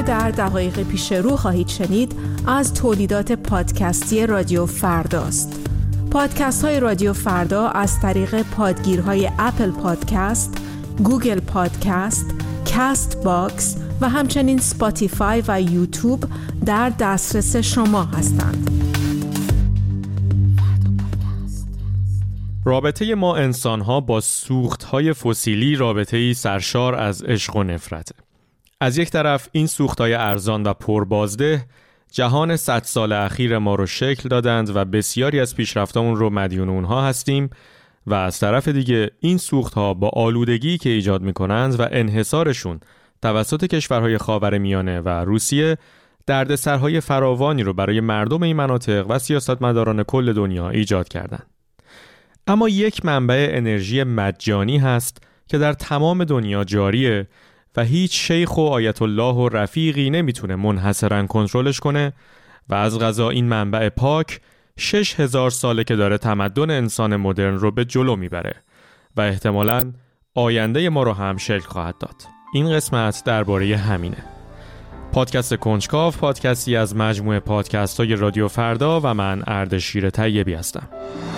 در دقایق پیش رو خواهید شنید از تولیدات پادکستی رادیو فرداست. پادکست های رادیو فردا از طریق پادگیرهای اپل پادکست، گوگل پادکست، کاست باکس و همچنین سپاتیفای و یوتیوب در دسترس شما هستند. رابطه ما انسان‌ها با سوخت‌های فسیلی رابطه‌ای سرشار از عشق و نفرته. از یک طرف این سوخت‌های ارزان و پربازده جهان 100 سال اخیر ما رو شکل دادند و بسیاری از پیشرفتامون رو مدیون اونها هستیم و از طرف دیگه این سوخت‌ها با آلودگی که ایجاد می‌کنند و انحصارشون توسط کشورهای خاورمیانه و روسیه دردسرهای فراوانی رو برای مردم این مناطق و سیاستمداران کل دنیا ایجاد کردند. اما یک منبع انرژی مجانی هست که در تمام دنیا جاریه و هیچ شیخ و آیت الله و رفیقی نمیتونه منحصراً کنترلش کنه و از قضا این منبع پاک 6000 ساله که داره تمدن انسان مدرن رو به جلو میبره و احتمالاً آینده ما رو هم شکل خواهد داد. این قسمت درباره همینه. پادکست کنجکاو پادکستی از مجموعه پادکست‌های رادیو فردا و من اردشیر طیبی هستم.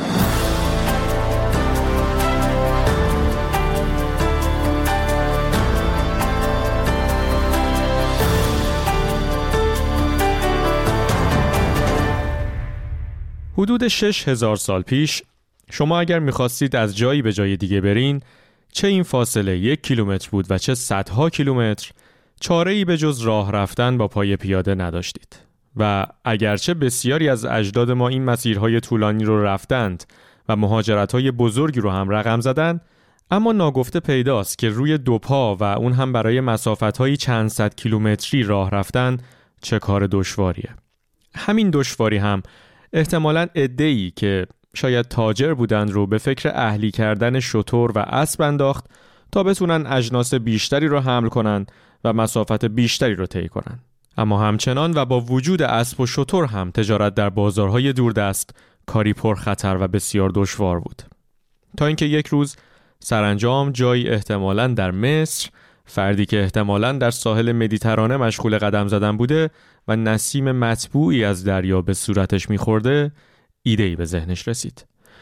حدود 6000 سال پیش شما اگر می‌خواستید از جایی به جای دیگه برین، چه این فاصله 1 کیلومتر بود و چه صدها کیلومتر، چاره‌ای به جز راه رفتن با پای پیاده نداشتید. و اگرچه بسیاری از اجداد ما این مسیرهای طولانی رو رفتند و مهاجرت‌های بزرگی رو هم رقم زدند، اما ناگفته پیداست که روی دو پا و اون هم برای مسافت‌های چند صد کیلومتری راه رفتن چه کار دشواریه. همین دشواری هم احتمالاً عده‌ای که شاید تاجر بودن رو به فکر اهلی کردن شتر و اسب انداخت تا بتونن اجناس بیشتری رو حمل کنن و مسافت بیشتری رو طی کنن. اما همچنان و با وجود اسب و شتر هم تجارت در بازارهای دوردست کاری پرخطر و بسیار دشوار بود. تا اینکه یک روز سرانجام جایی احتمالاً در مصر، فردی که احتمالاً در ساحل مدیترانه مشغول قدم زدن بوده و نسیم مطبوعی از دریا به صورتش می‌خورده، ایده‌ای به ذهنش رسید.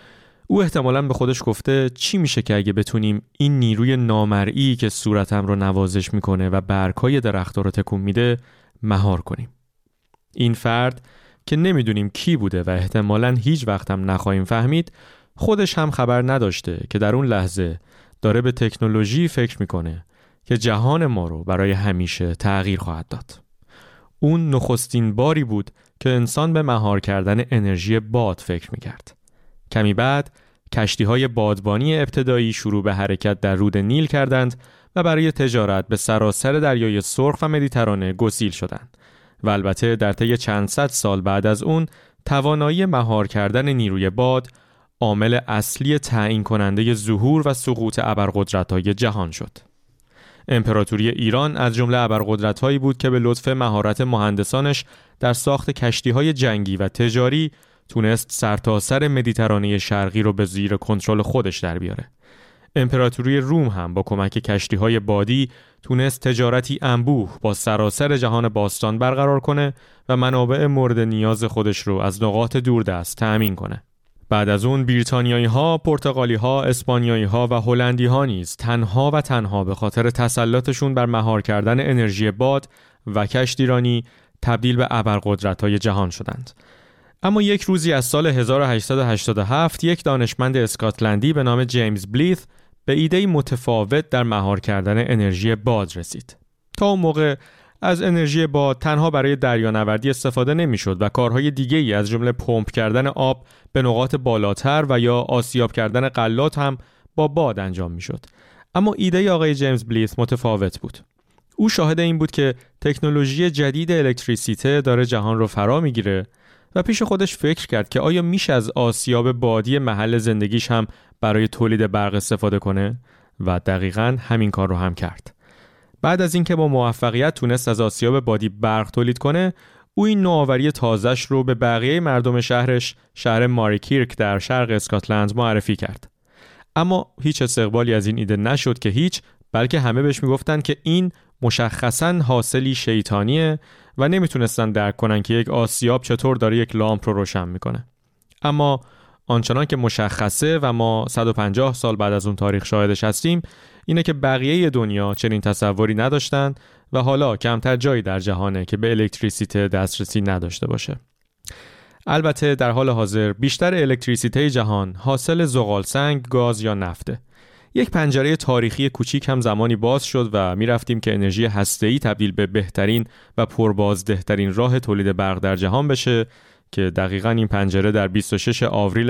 او احتمالاً به خودش گفته چی میشه که اگه بتونیم این نیروی نامرئی که صورتم رو نوازش میکنه و برگ‌های درخت‌ها رو تکون میده مهار کنیم. این فرد که نمیدونیم کی بوده و احتمالاً هیچ وقت هم نخواهیم فهمید، خودش هم خبر نداشته که در اون لحظه داره به تکنولوژی فکر میکنه که جهان ما رو برای همیشه تغییر خواهد داد. اون نخستین باری بود که انسان به مهار کردن انرژی باد فکر میکرد. کمی بعد کشتی‌های بادبانی ابتدایی شروع به حرکت در رود نیل کردند و برای تجارت به سراسر دریای سرخ و مدیترانه گسیل شدند. و البته در طی چند صد سال بعد از اون توانایی مهار کردن نیروی باد عامل اصلی تعیین کننده ظهور و سقوط ابرقدرت‌های جهان شد. امپراتوری ایران از جمله ابرقدرت‌هایی بود که به لطف مهارت مهندسانش در ساخت کشتی‌های جنگی و تجاری تونست سرتاسر مدیترانه شرقی رو به زیر کنترل خودش در بیاره. امپراتوری روم هم با کمک کشتی‌های بادی تونست تجارتی انبوه با سراسر جهان باستان برقرار کنه و منابع مورد نیاز خودش رو از نقاط دوردست تأمین کنه. بعد از اون بریتانیایی‌ها، پرتغالی‌ها، اسپانیایی‌ها و هلندی‌ها نیز تنها و تنها به خاطر تسلطشون بر مهار کردن انرژی باد و کشتیرانی تبدیل به ابرقدرت‌های جهان شدند. اما یک روزی از سال 1887 یک دانشمند اسکاتلندی به نام جیمز بلیث به ایده‌ای متفاوت در مهار کردن انرژی باد رسید. تا اون موقع از انرژی باد تنها برای دریانوردی استفاده نمی‌شد و کارهای دیگه‌ای از جمله پمپ کردن آب به نقاط بالاتر و یا آسیاب کردن غلات هم با باد انجام می‌شد. اما ایده آقای جیمز بلیث متفاوت بود. او شاهد این بود که تکنولوژی جدید الکتریسیته داره جهان رو فرا می‌گیره و پیش خودش فکر کرد که آیا میشه از آسیاب بادی محل زندگیش هم برای تولید برق استفاده کنه و دقیقاً همین کار رو هم کرد. بعد از اینکه با موفقیت تونست از آسیاب بادی برق تولید کنه، او این نوآوری تازه‌اش رو به بقیه مردم شهرش، شهر ماریکیرک در شرق اسکاتلند معرفی کرد. اما هیچ استقبالی از این ایده نشد که هیچ، بلکه همه بهش میگفتن که این مشخصاً حاصلی شیطانیه و نمیتونستن درک کنن که یک آسیاب چطور داره یک لامپ رو روشن میکنه. اما آنچنان که مشخصه و ما 150 سال بعد از اون تاریخ شاهدش هستیم اینه که بقیه دنیا چنین تصوری نداشتن و حالا کمتر جایی در جهانه که به الکتریسیته دسترسی نداشته باشه. البته در حال حاضر بیشتر الکتریسیته جهان حاصل زغالسنگ، گاز یا نفته. یک پنجره تاریخی کوچیک هم زمانی باز شد و میرفتیم که انرژی هسته‌ای تبدیل به بهترین و پربازدهترین راه تولید برق در جهان بشه که دقیقاً این پنجره در 26 آوریل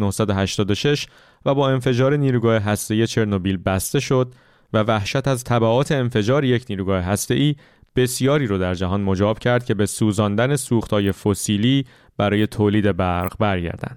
1986 و با انفجار نیروگاه هسته‌ای چرنوبیل بسته شد و وحشت از تبعات انفجار یک نیروگاه هسته‌ای بسیاری رو در جهان مجاب کرد که به سوزاندن سوخت‌های فسیلی برای تولید برق برگردن.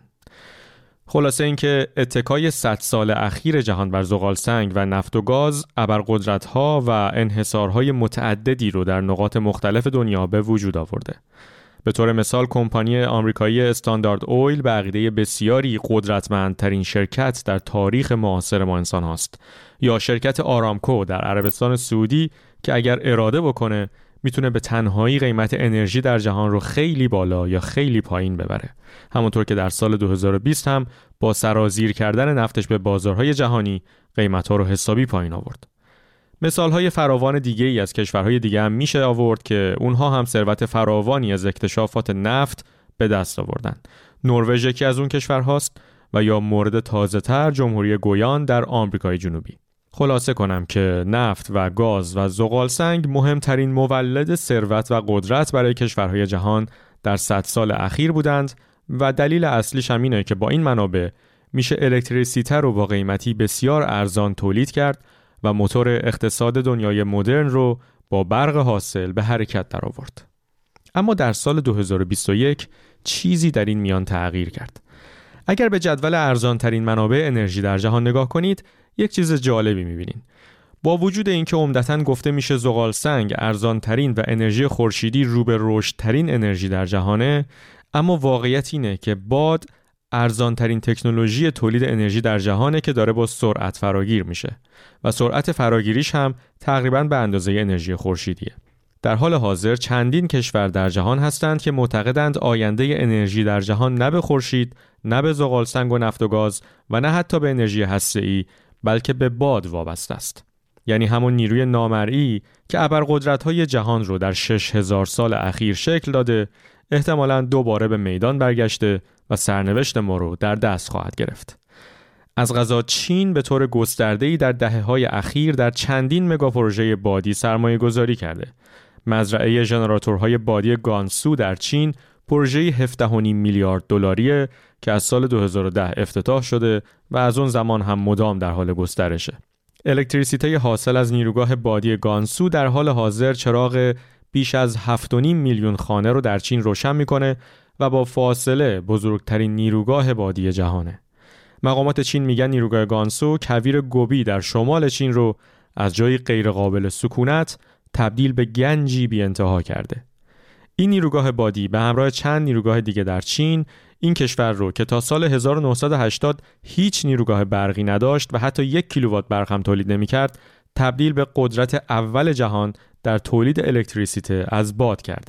خلاصه اینکه اتکای 100 سال اخیر جهان بر زغالسنگ و نفت و گاز ابرقدرت‌ها و انحصارهای متعددی رو در نقاط مختلف دنیا به وجود آورده. به طور مثال کمپانی آمریکایی استاندارد اویل به عقیده بسیاری قدرتمندترین شرکت در تاریخ معاصر ما انسان هاست، یا شرکت آرامکو در عربستان سعودی که اگر اراده بکنه میتونه به تنهایی قیمت انرژی در جهان رو خیلی بالا یا خیلی پایین ببره، همونطور که در سال 2020 هم با سرازیر کردن نفتش به بازارهای جهانی قیمت‌ها رو حسابی پایین آورد. مثال‌های فراوان دیگه ای از کشورهای دیگه هم میشه آورد که اونها هم ثروت فراوانی از اکتشافات نفت به دست آوردن. نروژ یکی از اون کشورهاست و یا مورد تازه‌تر جمهوری گویان در آمریکای جنوبی. خلاصه کنم که نفت و گاز و زغالسنگ مهمترین مولد ثروت و قدرت برای کشورهای جهان در 100 سال اخیر بودند و دلیل اصلیش هم اینه که با این منابع میشه الکتریسیته رو با قیمتی بسیار ارزان تولید کرد و موتور اقتصاد دنیای مدرن رو با برق حاصل به حرکت در آورد. اما در سال 2021 چیزی در این میان تغییر کرد. اگر به جدول ارزان ترین منابع انرژی در جهان نگاه کنید، یک چیز جالبی می‌بینید. با وجود اینکه عمدتاً گفته میشه زغالسنگ ارزان ترین و انرژی خورشیدی رو به رشد ترین انرژی در جهانه، اما واقعیت اینه که باد ارزان ترین تکنولوژی تولید انرژی در جهانه که داره با سرعت فراگیر میشه و سرعت فراگیریش هم تقریباً به اندازه انرژی خورشیدیه. در حال حاضر چندین کشور در جهان هستند که معتقدند آینده انرژی در جهان نه به خورشید، نه به زغالسنگ و نفت و گاز و نه حتی به انرژی هسته‌ای، بلکه به باد وابسته است. یعنی همون نیروی نامرئی که ابرقدرت‌های جهان رو در 6000 سال اخیر شکل داده، احتمالاً دوباره به میدان برگشته و سرنوشت ما رو در دست خواهد گرفت. از قضا چین به طور گسترده‌ای در دهه‌های اخیر در چندین مگا پروژه بادی سرمایه‌گذاری کرده. مزرعه ژنراتورهای بادی گانسو در چین پروژه 17.5 میلیارد دلاریه که از سال 2010 افتتاح شده و از اون زمان هم مدام در حال گسترشه. الکتریسیته حاصل از نیروگاه بادی گانسو در حال حاضر چراغ بیش از 7.5 میلیون خانه رو در چین روشن میکنه و با فاصله بزرگترین نیروگاه بادی جهانه. مقامات چین میگن نیروگاه گانسو کویر گوبی در شمال چین رو از جایی غیر قابل سکونت تبدیل به گنجی بی انتها کرده. این نیروگاه بادی به همراه چند نیروگاه دیگه در چین این کشور رو که تا سال 1980 هیچ نیروگاه برقی نداشت و حتی 1 کیلووات برق هم تولید نمی‌کرد، تبدیل به قدرت اول جهان در تولید الکتریسیته از باد کرده.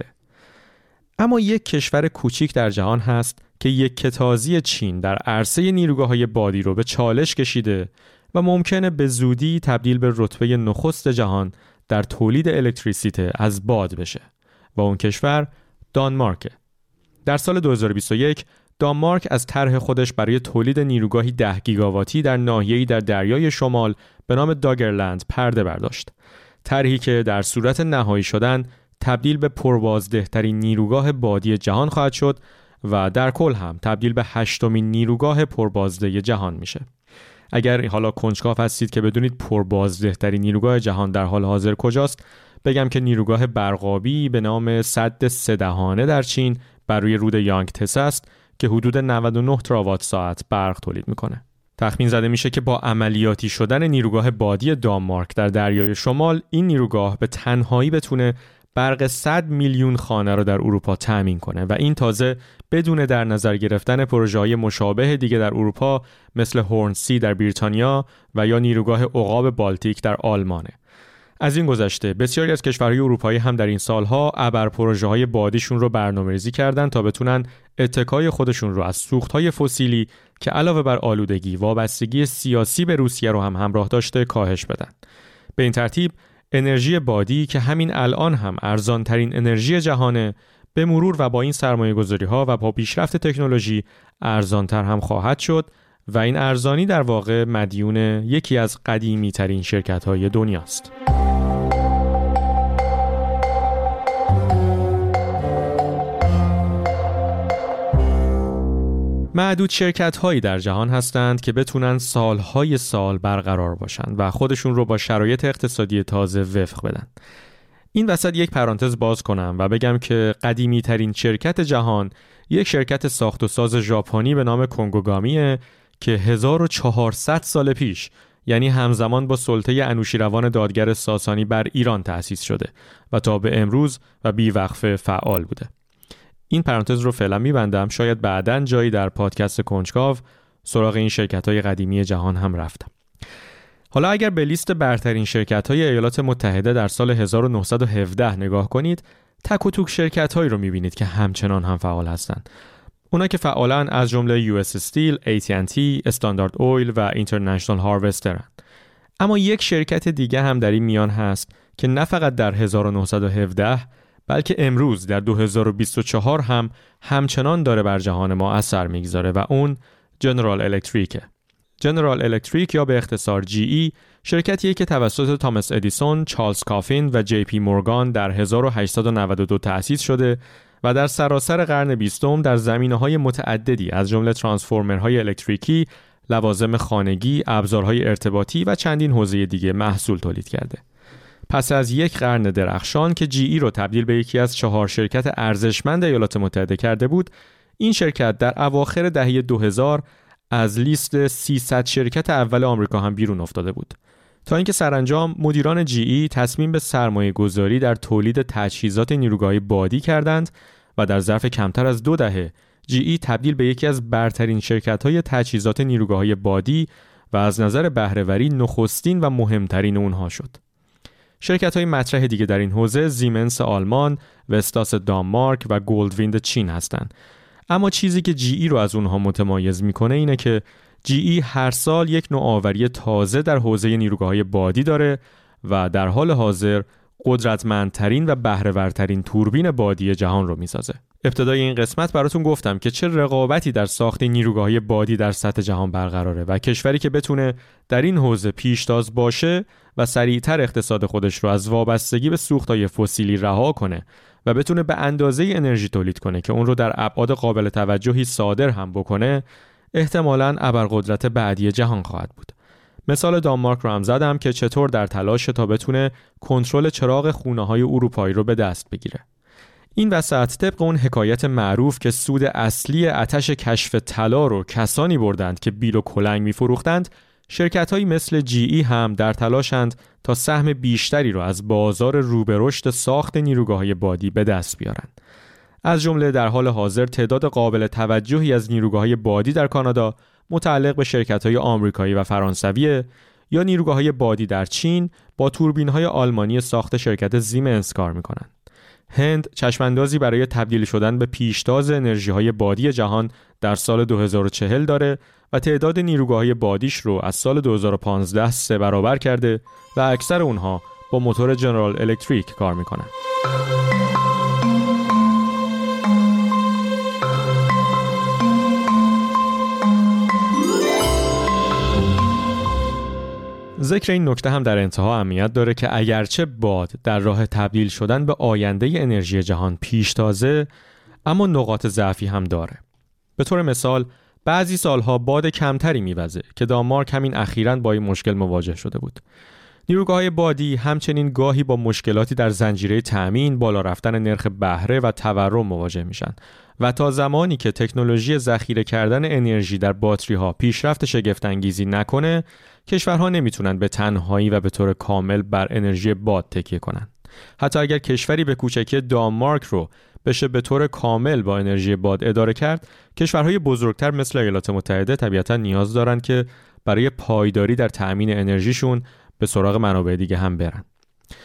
اما یک کشور کوچیک در جهان هست که یک کتازی چین در عرصه نیروگاه‌های بادی رو به چالش کشیده و ممکنه به زودی تبدیل به رتبه نخست جهان در تولید الکتریسیته از باد بشه و اون کشور دانمارکه. در سال 2021 دانمارک از طرح خودش برای تولید نیروگاهی 10 گیگاواتی در ناحیه‌ای در دریای شمال به نام داگرلند پرده برداشت. طرحی که در صورت نهایی شدن تبدیل به پربازدهترین نیروگاه بادی جهان خواهد شد و در کل هم تبدیل به 8مین نیروگاه پربازده جهان میشه. اگر حالا کنجکاو هستید که بدونید پربازدهترین نیروگاه جهان در حال حاضر کجاست، بگم که نیروگاه برقابی به نام سد 3 دهانه در چین بر روی رود یانگتسه است که حدود 99 تراوات ساعت برق تولید میکنه. تخمین زده میشه که با عملیاتی شدن نیروگاه بادی دانمارک در دریای شمال، این نیروگاه به تنهایی بتونه برق 100 میلیون خانه رو در اروپا تامین کنه و این تازه بدون در نظر گرفتن پروژه‌های مشابه دیگه در اروپا مثل هورنسی در بریتانیا و یا نیروگاه عقاب بالتیک در آلمانه. از این گذشته بسیاری از کشورهای اروپایی هم در این سالها ابر پروژه‌های بادیشون رو برنامه‌ریزی کردن تا بتونن اتکای خودشون رو از سوخت‌های فسیلی که علاوه بر آلودگی وابستگی سیاسی به روسیه رو هم همراه داشته کاهش بدن. به این ترتیب انرژی بادی که همین الان هم ارزان‌ترین انرژی جهانه، به مرور و با این سرمایه‌گذاری‌ها و با پیشرفت تکنولوژی ارزان‌تر هم خواهد شد و این ارزانی در واقع مدیون یکی از قدیمی‌ترین شرکت‌های دنیاست. معدود شرکت‌هایی در جهان هستند که بتونن سالهای سال برقرار باشند و خودشون رو با شرایط اقتصادی تازه وفق بدن. این وسط یک پرانتز باز کنم و بگم که قدیمی ترین شرکت جهان یک شرکت ساخت و ساز ژاپنی به نام کنگوگامیه که 1400 سال پیش، یعنی همزمان با سلطه انوشیروان دادگر ساسانی بر ایران تأسیس شده و تا به امروز و بی‌وقفه فعال بوده. این پرانتز رو فعلا میبندم، شاید بعداً جایی در پادکست کنجکاو سراغ این شرکت‌های قدیمی جهان هم رفتم. حالا اگر به لیست برترین شرکت‌های ایالات متحده در سال 1917 نگاه کنید، تک و توک شرکت‌هایی رو می‌بینید که همچنان هم فعال هستند. اونا که فعالن از جمله US Steel، AT&T، استاندارد اویل و اینترنشنال هاروسترن. اما یک شرکت دیگه هم در این میان هست که نه فقط در 1917 بلکه امروز در 2024 هم همچنان داره بر جهان ما اثر میگذاره و اون جنرال الکتریکه. جنرال الکتریک یا به اختصار GE شرکتیه که توسط تامس ادیسون، چارلز کافین و جی پی مورگان در 1892 تأسیس شده و در سراسر قرن 20 در زمینه‌های متعددی از جمله ترانسفورمرهای الکتریکی، لوازم خانگی، ابزارهای ارتباطی و چندین حوزه دیگه محصول تولید کرده. پس از یک قرن درخشان که GE رو تبدیل به یکی از 4 شرکت ارزشمند ایالات متحده کرده بود، این شرکت در اواخر دهه 2000 از لیست 300 شرکت اول آمریکا هم بیرون افتاده بود، تا اینکه سرانجام مدیران GE تصمیم به سرمایه گذاری در تولید تجهیزات نیروگاهی بادی کردند و در ظرف کمتر از 2 دهه GE تبدیل به یکی از برترین شرکت‌های تجهیزات نیروگاهی بادی و از نظر بهره‌وری نخستین و مهمترین اونها شد. شرکت‌های مطرح دیگه در این حوزه زیمنس آلمان، وستاس دانمارک و گلدویند چین هستند. اما چیزی که GE رو از اونها متمایز میکنه اینه که GE هر سال یک نوآوری تازه در حوزه نیروگاه‌های بادی داره و در حال حاضر قدرتمندترین و بهره‌ورترین توربین بادی جهان رو میسازه. ابتدای این قسمت براتون گفتم که چه رقابتی در ساخت نیروگاه‌های بادی در سطح جهان برقراره و کشوری که بتونه در این حوزه پیشتاز باشه و سریعتر اقتصاد خودش رو از وابستگی به سوخت‌های فسیلی رها کنه و بتونه به اندازه انرژی تولید کنه که اون رو در ابعاد قابل توجهی صادر هم بکنه، احتمالاً ابرقدرت بعدی جهان خواهد بود. مثال دانمارک رو هم زدم که چطور در تلاش تا بتونه کنترل چراغ خونه‌های اروپایی رو به دست بگیره. این وسط طبق اون حکایت معروف که سود اصلی آتش کشف طلا رو کسانی بردند که بیل و کلنگ می‌فروختند، شرکت‌هایی مثل GE هم در تلاشند تا سهم بیشتری رو از بازار رو به رشد ساخت نیروگاه‌های بادی به دست بیارن. از جمله در حال حاضر تعداد قابل توجهی از نیروگاه‌های بادی در کانادا متعلق به شرکت‌های آمریکایی و فرانسویه یا نیروگاه‌های بادی در چین با توربین‌های آلمانی ساخت شرکت زیمنس کار می‌کنند. هند چشماندازی برای تبدیل شدن به پیشتاز انرژی‌های بادی جهان در سال 2040 داره و تعداد نیروگاه‌های بادیش رو از سال 2015 3 برابر کرده و اکثر اونها با موتور جنرال الکتریک کار میکنن. ذکر این نکته هم در انتها اهمیت داره که اگرچه باد در راه تبدیل شدن به آینده انرژی جهان پیشتازه، اما نقاط ضعفی هم داره. به طور مثال بعضی سالها باد کمتری میوزه که دانمارک همین اخیراً با این مشکل مواجه شده بود. نیروگاه‌های بادی همچنین گاهی با مشکلاتی در زنجیره تأمین، بالا رفتن نرخ بهره و تورم مواجه میشن و تا زمانی که تکنولوژی ذخیره کردن انرژی در باتری‌ها پیشرفت شگفت‌انگیزی نکنه، کشورها نمیتونن به تنهایی و به طور کامل بر انرژی باد تکیه کنن. حتی اگر کشوری به کوچکی دانمارک رو بشه به طور کامل با انرژی باد اداره کرد، کشورهای بزرگتر مثل ایالات متحده طبیعتاً نیاز دارن که برای پایداری در تأمین انرژیشون به سراغ منابع دیگه هم برن.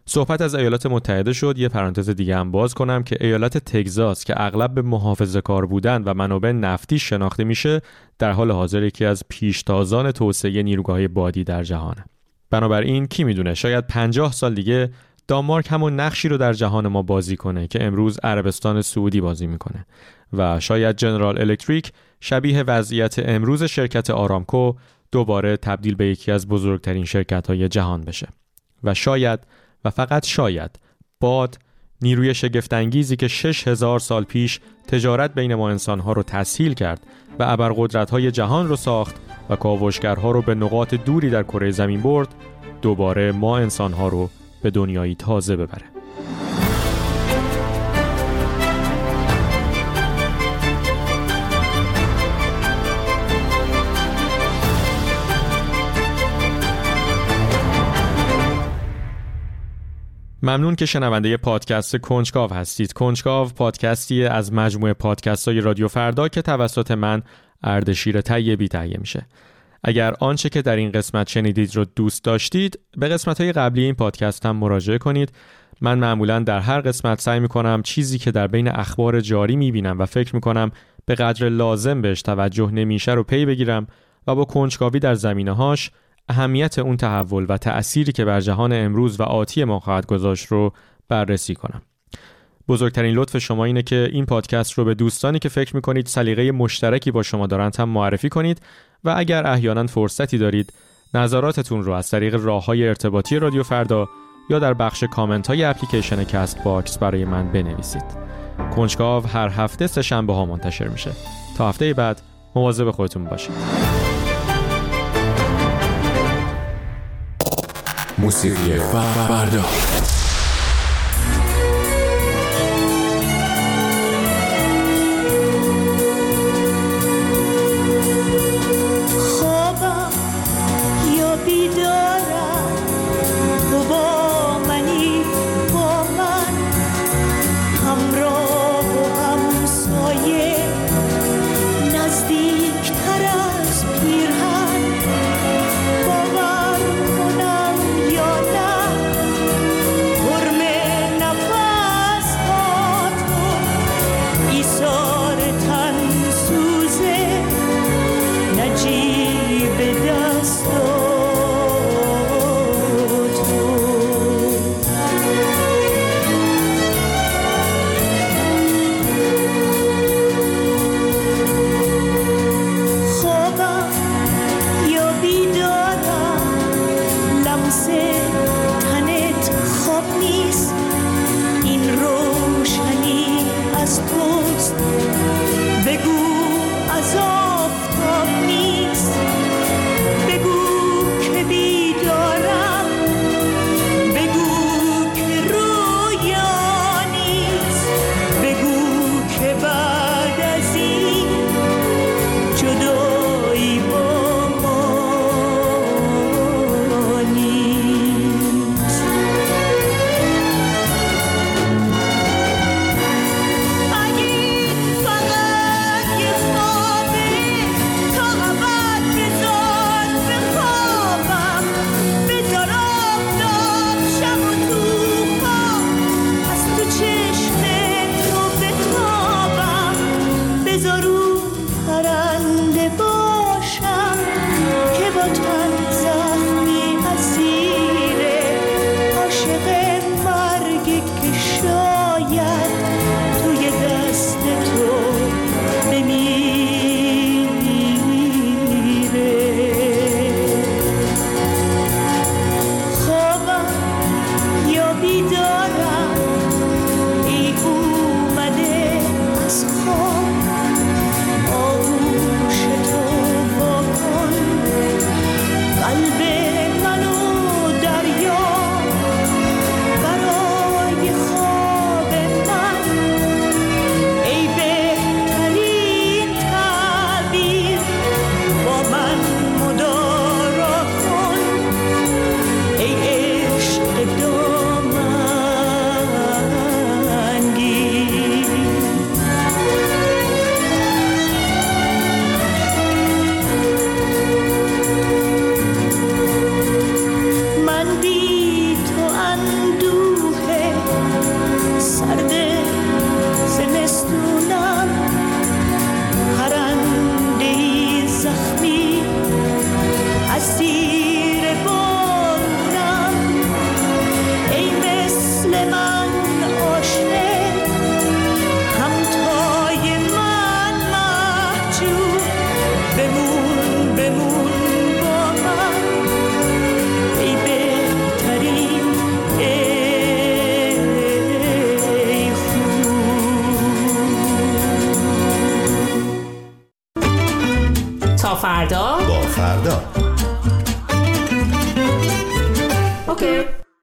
صحبت از ایالات متحده شد. یه پرانتز دیگه هم باز کنم که ایالت تگزاس که اغلب به محافظه‌کار بودن و منابع نفتی شناخته میشه، در حال حاضر یکی از پیشتازان توسعه نیروگاه‌های بادی در جهانه. بنابراین کی میدونه شاید 50 سال دیگه دانمارک همون نقشی رو در جهان ما بازی کنه که امروز عربستان سعودی بازی میکنه و شاید جنرال الکتریک شبیه وضعیت امروز شرکت آرامکو دوباره تبدیل به یکی از بزرگترین شرکت‌های جهان بشه. و شاید و فقط شاید باد، نیروی شگفت‌انگیزی که 6000 سال پیش تجارت بین ما انسان‌ها رو تسهیل کرد و ابرقدرت‌های جهان رو ساخت و کاوشگرها رو به نقاط دوری در کره زمین برد، دوباره ما انسان‌ها رو به دنیایی تازه ببره. ممنون که شنونده پادکست کنجکاو هستید. کنجکاو پادکستی از مجموعه پادکست‌های رادیو فردا که توسط من اردشیر طیبی تهیه میشه. اگر آنچه که در این قسمت شنیدید رو دوست داشتید، به قسمت‌های قبلی این پادکست هم مراجعه کنید. من معمولاً در هر قسمت سعی می‌کنم چیزی که در بین اخبار جاری می‌بینم و فکر می‌کنم به قدر لازم بهش توجه نمیشه رو پی بگیرم و با کنجکاوی در زمینه‌هاش اهمیت اون تحول و تأثیری که بر جهان امروز و آتی ما خواهد گذاشت رو بررسی کنم. بزرگترین لطف شما اینه که این پادکست رو به دوستانی که فکر می‌کنید سلیقه مشترکی با شما دارند هم معرفی کنید و اگر احیانا فرصتی دارید نظراتتون رو از طریق راه‌های ارتباطی رادیو فردا یا در بخش کامنت‌های اپلیکیشن کست باکس برای من بنویسید. کنجکاو هر هفته سه شنبه‌ها منتشر میشه. تا هفته بعد مواظب خودتون باشید. موسیقی فردا. بمون بمون با من ای بهترین ای خوب. تا فردا با فردا. اوکی.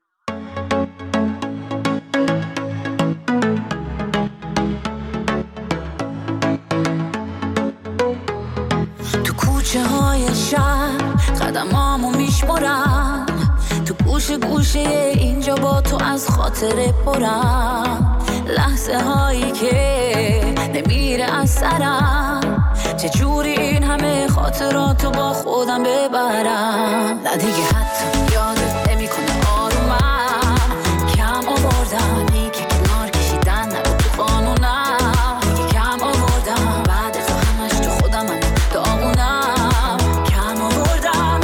تو کوچه های شهر قدمامو میشمرم، تو گوشه گوشه اینجا با تو از خاطره پرم، لحظه هایی که نمیره از سرم، چجوری این همه خاطراتو با خودم ببرم. نه دیگه حتی یادت نمیکنه آرومم، کم آوردم که کنار کشیدن نبود تو قانونم، دیگه کم آوردم بعد از همش تو خودم من داغونم، کم آوردم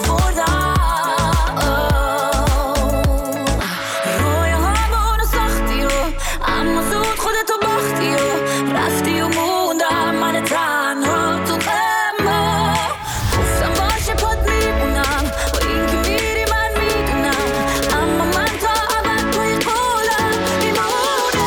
رویاهامونو ساختی و اما زود خودتو باختی و رفتی و موندم من تنها تو غما. گفتم باشه پات میمونم و این که میری من میدونم، اما من تا ابد توی قولم میمونم.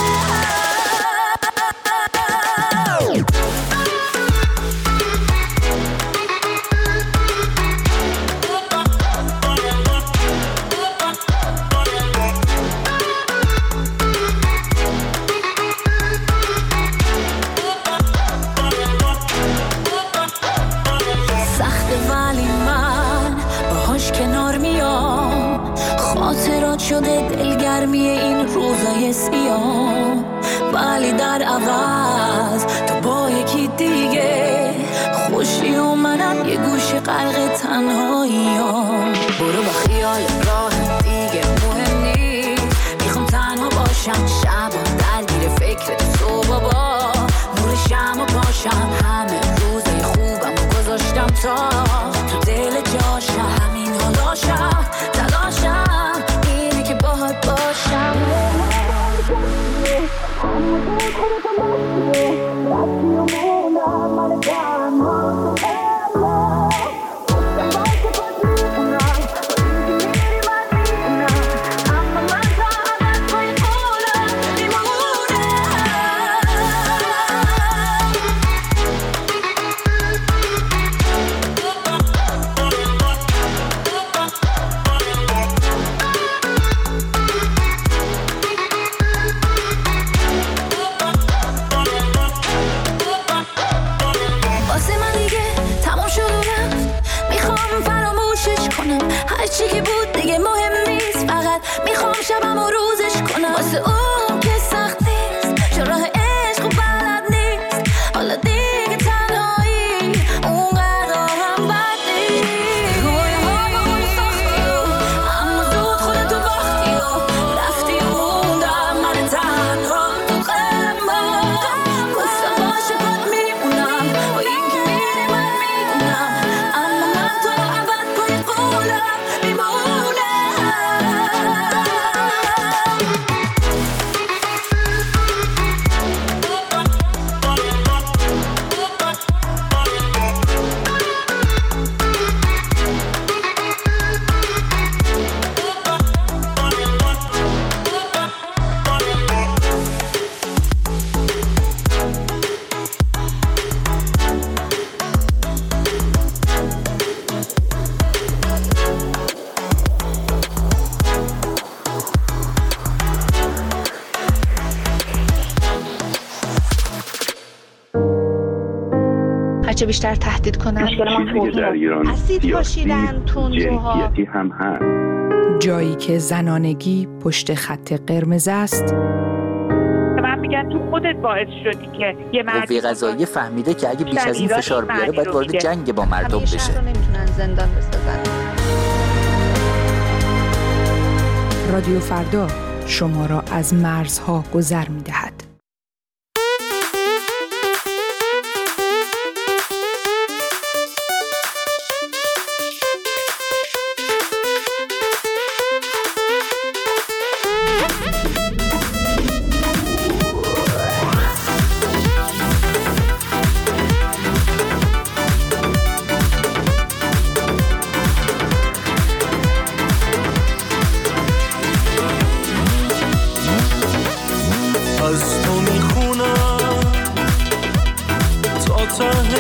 سخته ولی من باهاش کنار میام، خاطرات شده دلگرمی این روزای سیاه، ولی در عوض تو با یکی دیگه خوشی و منم یه گوشه غرق تنهاییام. برو با خیال راه دیگه مهم نیست، میخوام تنها باشم شب و درگیر فکر تو بابا، نور شمع و پاشم همه روزای خوبم و گذاشتم تا تو دل جاشم، همین حالاشم تلاشم اینه که باهات باشم. هرچی که بود دیگه مهم نیست، فقط میخوام شبم و روزش کنم، واسه اون که سخت نیست چون راه عشق و بلد نیست، حالا دیگه تنهایی اونقدر هم بد نیست. رویاهامونو ساختی و اما زود خودتو باختی و رفتی و موندم من تنها تو غما. گفتم باشه پات میمونم و این که میری من میدونم، اما من تو ابد پای قولم هرچه بیشتر تهدید کنن اسید پاشیدن تندروها هم هست. جایی که زنانگی پشت خط قرمز است. من میگن تو خودت باعث شدی که یه قوه قضاییه فهمیده که اگه بیش از این فشار بیاره باید وارد جنگ با مردم بشه. شهر رو نمیتونن زندان بسازن. رادیو فردا شما را از مرزها گذر می‌دهد.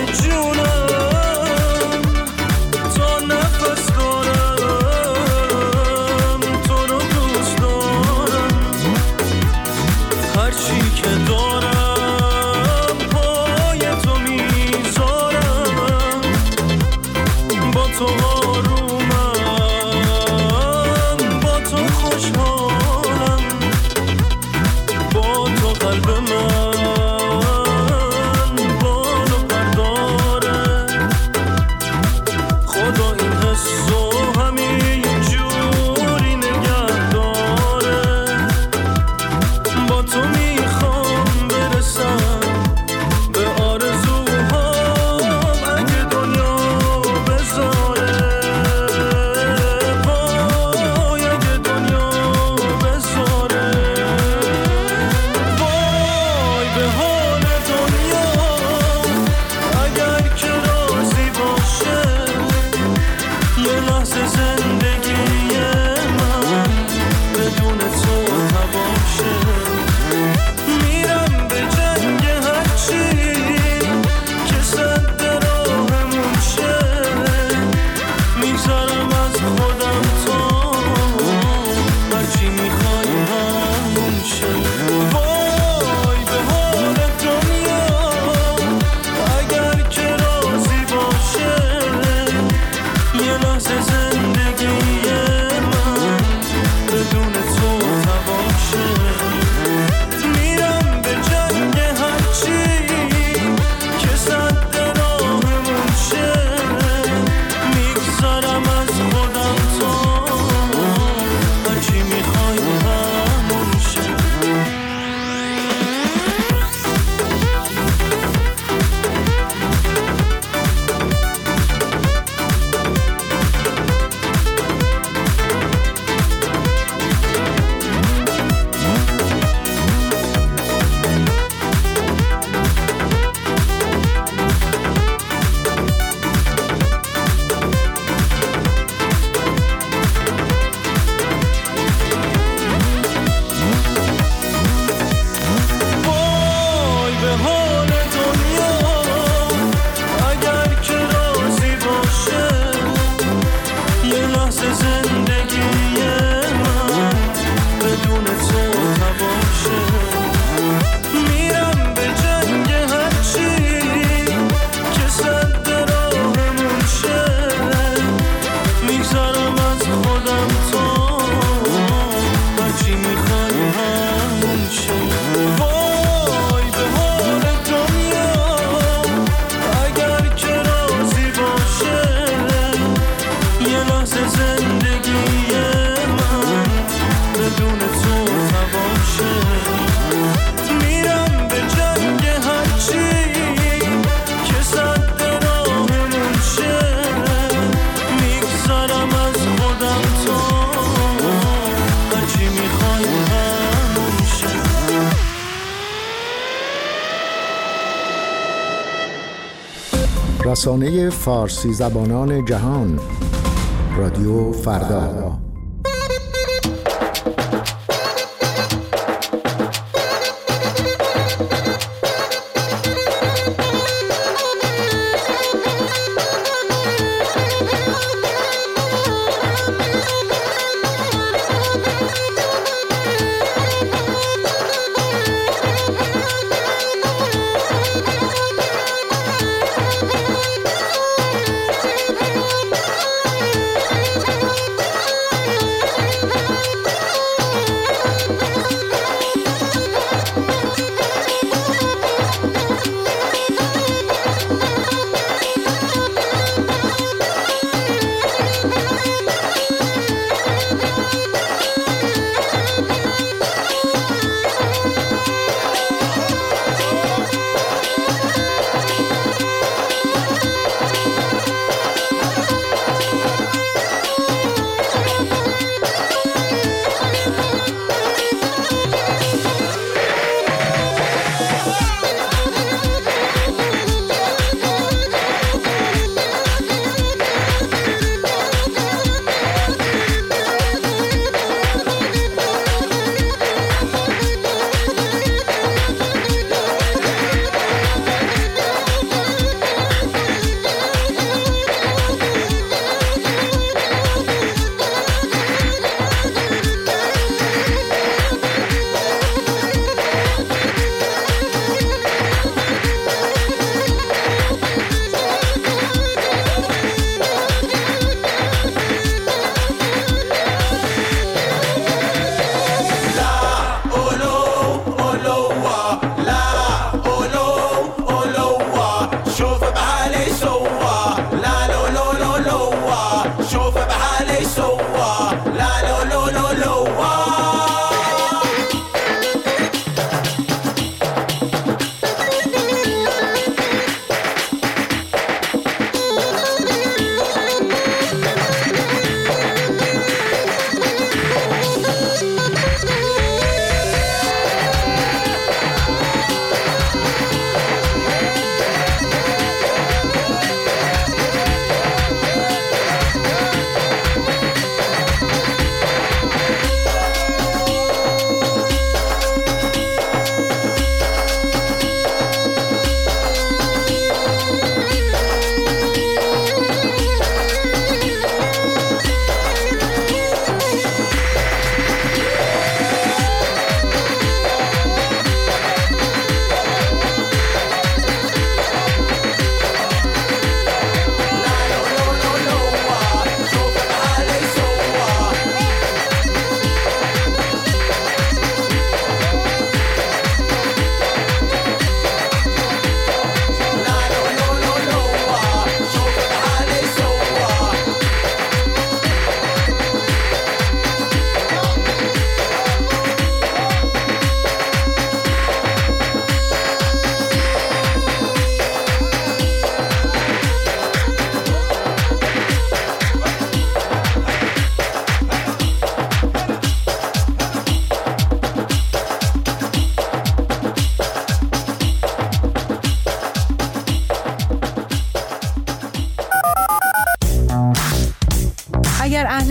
رسانه فارسی زبانان جهان، رادیو فردا.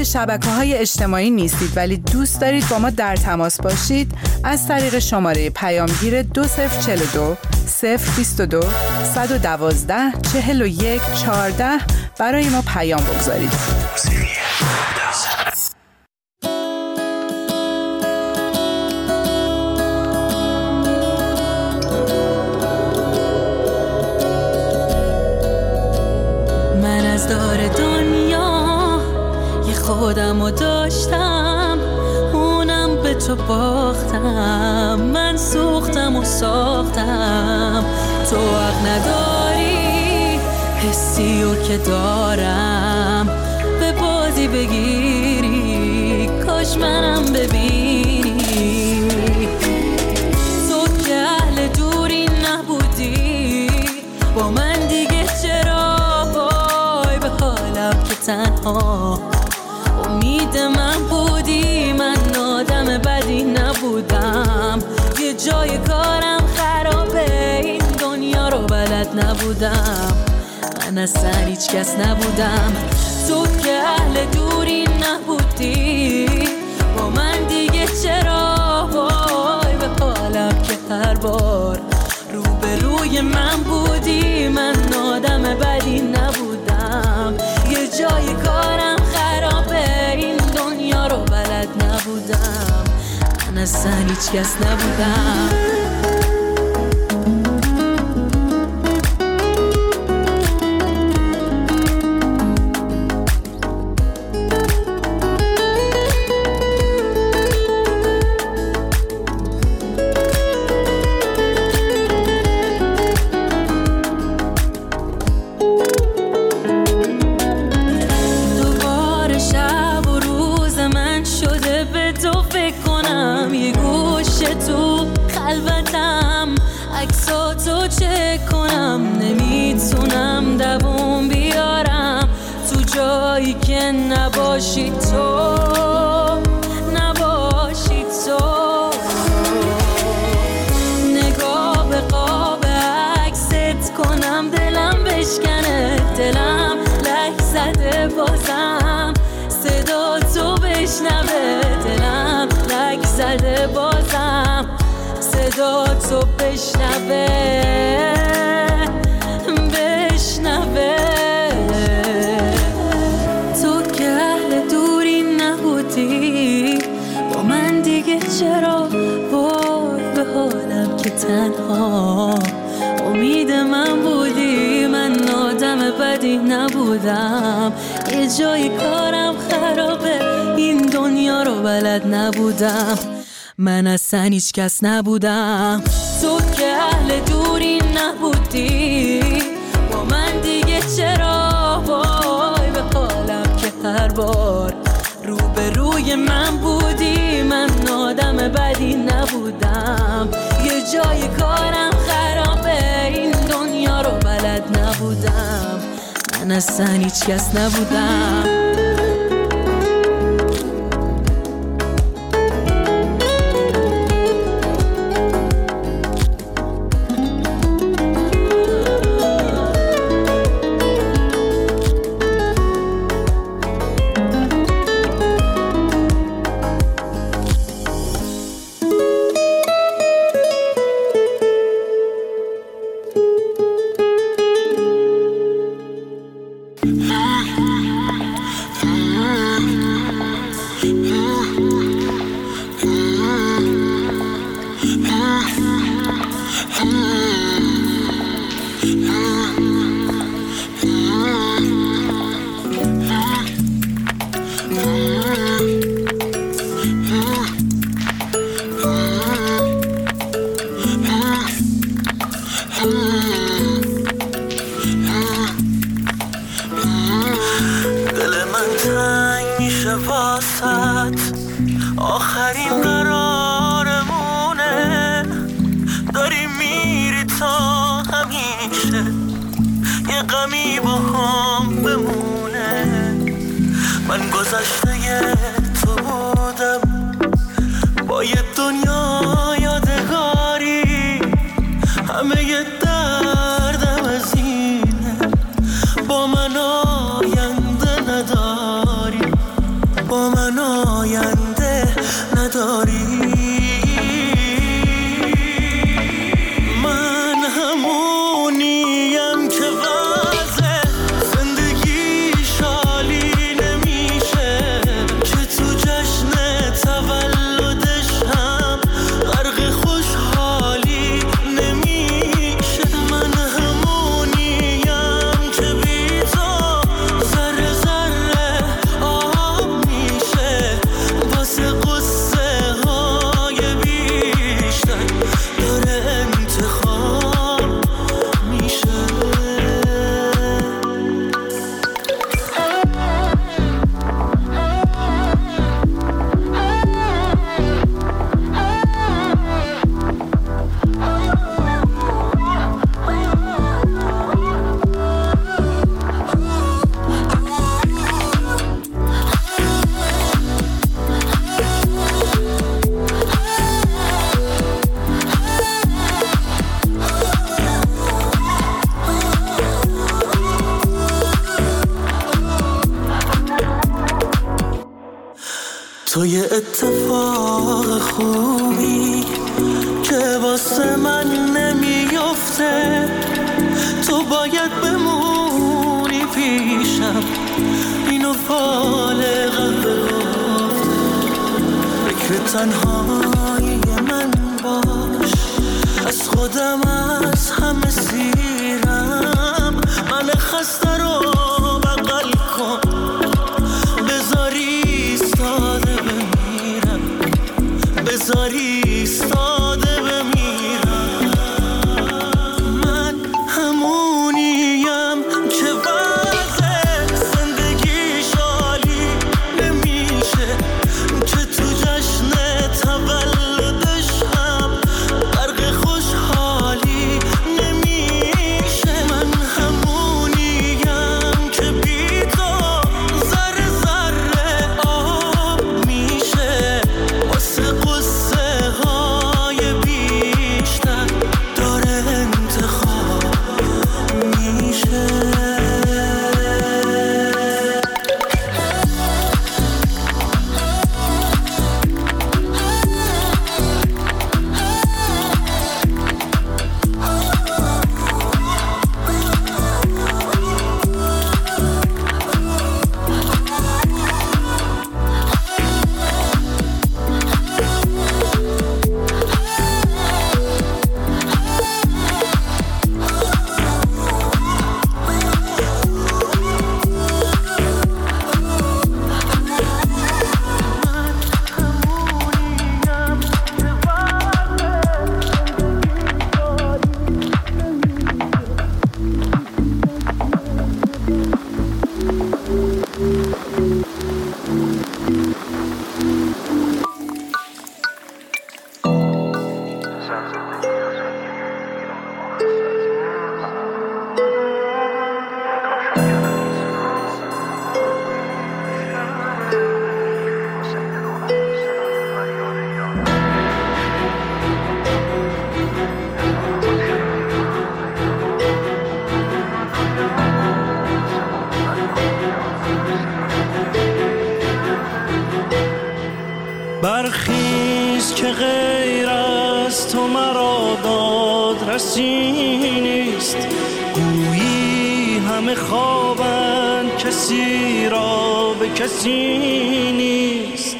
شبکه‌های اجتماعی نیستید ولی دوست دارید با ما در تماس باشید، از طریق شماره پیامگیر 2042 022 112 41 14 برای ما پیام بگذارید. من از دار دنیا یه خودمو داشتم، اونم به تو باختم. من سوختم و ساختم، تو حق نداری حسی رو که دارم به بازی بگیری. کاش منم ببینی، تو که اهل دوری نبودی با من دیگه چرا وای به حالم که تنها امید من بودی. من آدم بدی نبودم، یه جای کارم خرابه، این دنیا رو بلد نبودم. من اصلا هیچ کس نبودم، تو که اهل دوری نبودی با من دیگه چرا وای به حالم که هر بار روبروی من بودی. من آدم بدی نبودم، یه جای کارم خرابه، این دنیا رو بلد نبودم. من اصلا هیچ کس نبودم. تو خلوتم عکساتو چک کنم، نمیتونم دووم بیارم تو جایی که نباشی تو، نباشی تو. نگاه به قاب عکست کنم، دلم بشکنه، دلم لک زده بازم صدا تو بشنوه، دلم لک زده بازم صدا تو بشنوه، بشنوه. تو که اهل دوری نبودی با من دیگه چرا وای به حالم که تنها امید من بودی. من آدم بدی نبودم، یه جای کارم خرابه، این دنیا رو بلد نبودم. من اصلا هیچ کس نبودم، تو که اهل دوری نبودی با من دیگه چرا وای به حالم که هر بار روبروی من بودی. من آدم بدی نبودم، یه جای کارم خرابه، این دنیا رو بلد نبودم. من اصلا هیچ کس نبودم. آخرین قرارمونه، داری میری تا همیشه یه غمی با هم بمونه. من گذشته تو بودم با یه دنیا یادگاری، همه یه دردم از اینه با من آینده نداری. تو یه اتفاق خوبی که واسه من نمیفته، تو باید بمونی پیشم، اینو فالقم بگفته. فکر تنهایی من باش، از خودم از همه سیرم، من خسته رو بغل کن، بذاری ایستاده بمیرم، بذاری ایستاده بمیرم. من همونیم که وضع زندگیش عالی نمیشه، که تو جشن تولدش هم غرق خوشحالی نمیشه. من همونیم که بی تو ذره ذره آب میشه، واسه قصه های بیشتر داره انتخاب میشه. برخیز که غیر از تو مرا دادرسی نیست، گویی همه خوابند کسی را به کسی نیست.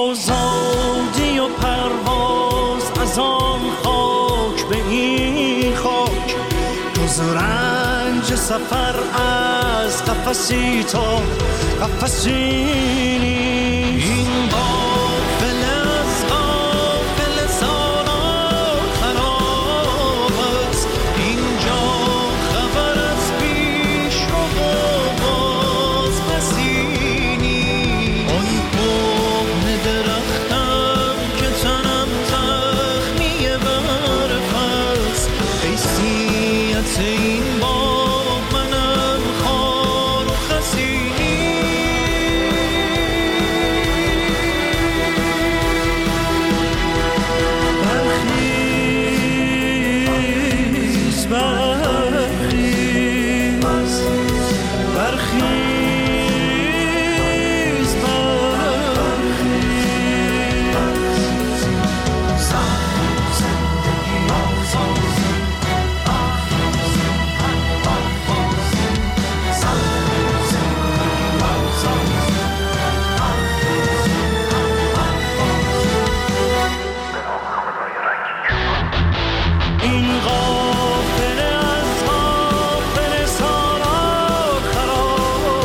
آزادی و پرواز از آن خاک به این خاک، جز رنج سفر از قفسی تا قفسی نیست. این غافل از غافل سالار خراب است، اینجا خبر از پیش رو باز بسی نیست. آن کهنه درختم که تنم زخمی برف است، حیثیت این باغ منم خار و خسی این غافل از غافل سالار خراب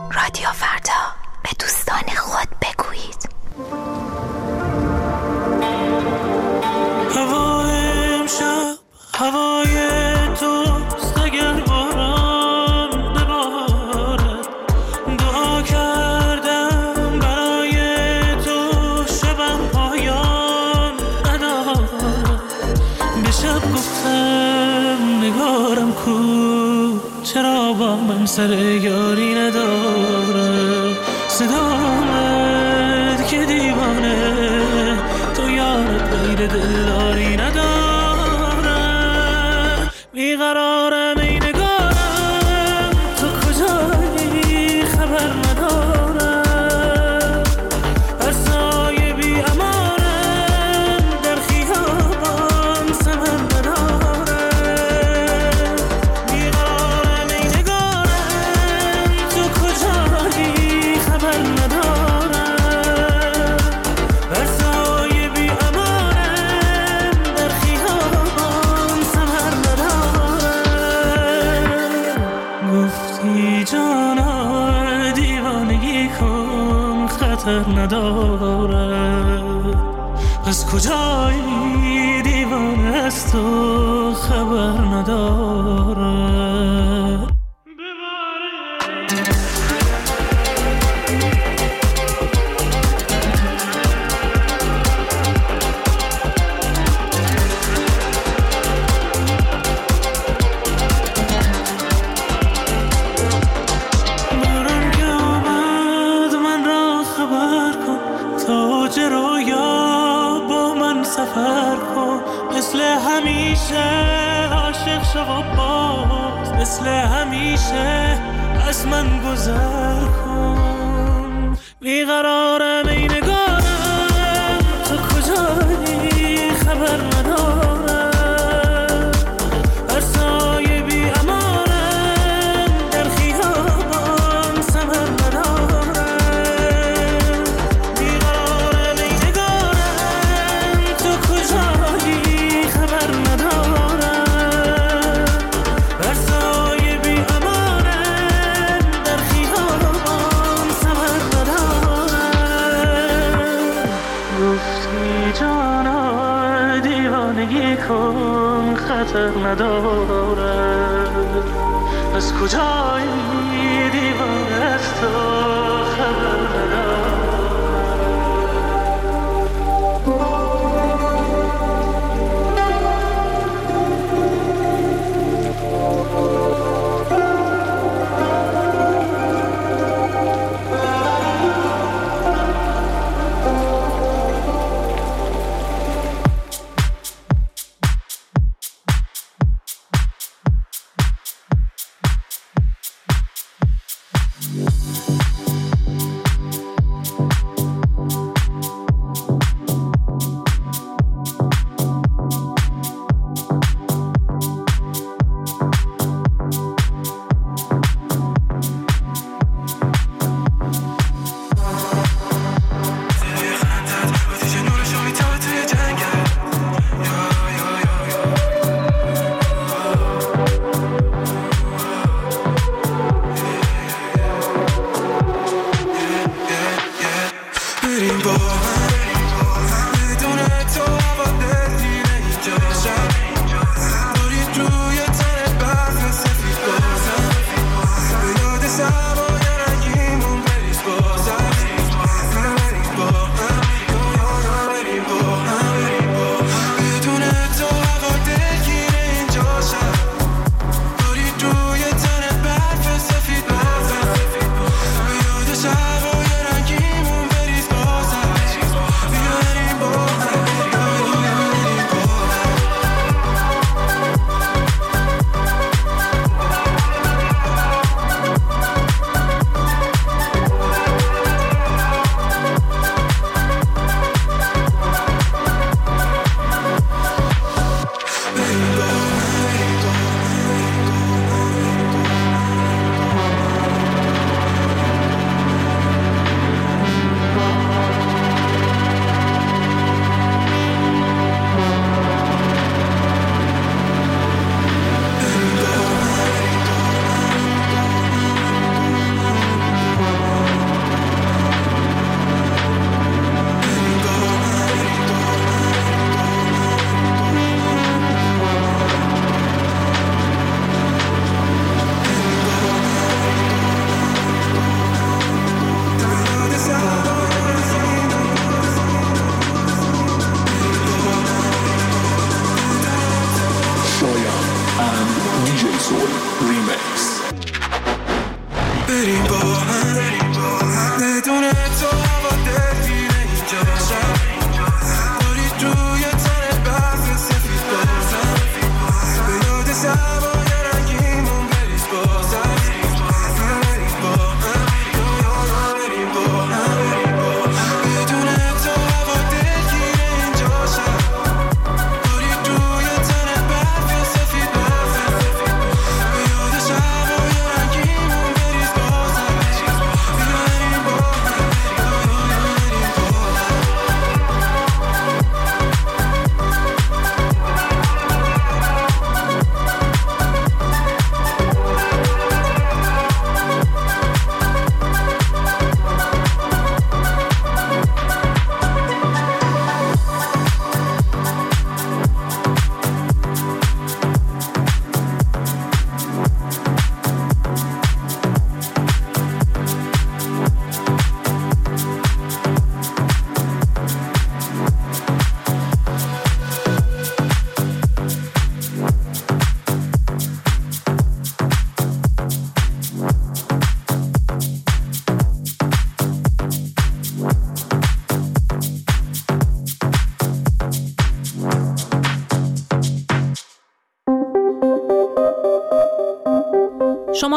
رادیو فردا، به دوستان خود بگویید. هوای امشب هوای توست، اگر باران ببارد دعا کردم برای تو، شبم پایان ندارد. به شب گفتم نگارم کو، چرا با من سر یاری نداره. صدا آمد که دیوانه تو یارت غیر دلداری نداره. بیقرارم ای نگارم، تو کجایی خبر ندارم. هر سایه بی امانم در خیابان ثمر نداره. بیقرارم ای نگارم، تو کجایی خبر ندارم. هر سایه بی امانم در خیابان ثمر نداره. گفتی جانا دیوانگی کن خطر نداره. از کجایی دیوانه است و خبر نداره. باران که آمد من را خبر کن، تاج رویا با من سفر کن. مثل همیشه عاشق شو و باز، مثل همیشه از من گذر کن. بیقرارم ای نگارم، تو کجایی خبر ندارم. هر سایه بی امانم در خیابان ثمر نداره. بیقرارم ای نگارم، تو کجایی خبر ندارم. هر سایه بی امانم در خیابان ثمر نداره. گفتی جانا دیوانگی کن خطر نداره. از کجایی دیوانه است و خبر نداره.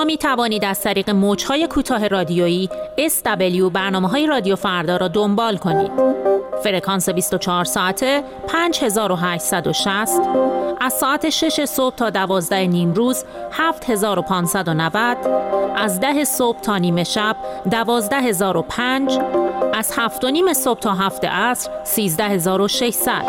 می توانید از طریق موج‌های کوتاه رادیویی SW برنامه‌های رادیو فردا را دنبال کنید. فرکانس 24 ساعته 5860، از ساعت 6 صبح تا 12 نیم روز 7590، از 10 صبح تا نیمه شب 12005، از 7 و نیم صبح تا 7 عصر 13600.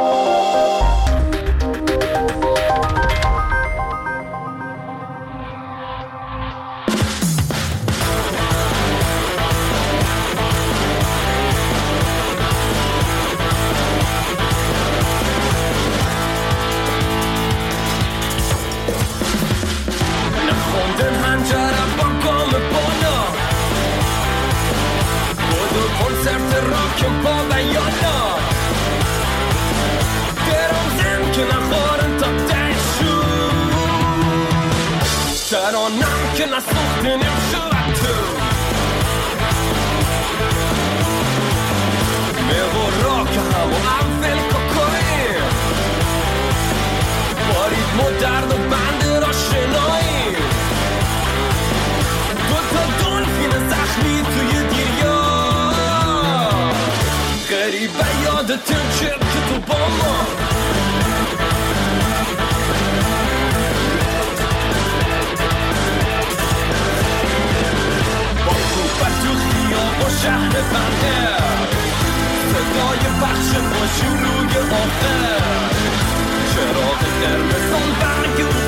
شهر بنده صدای بخش با شلوگ آخر چراغ قرمزان برگ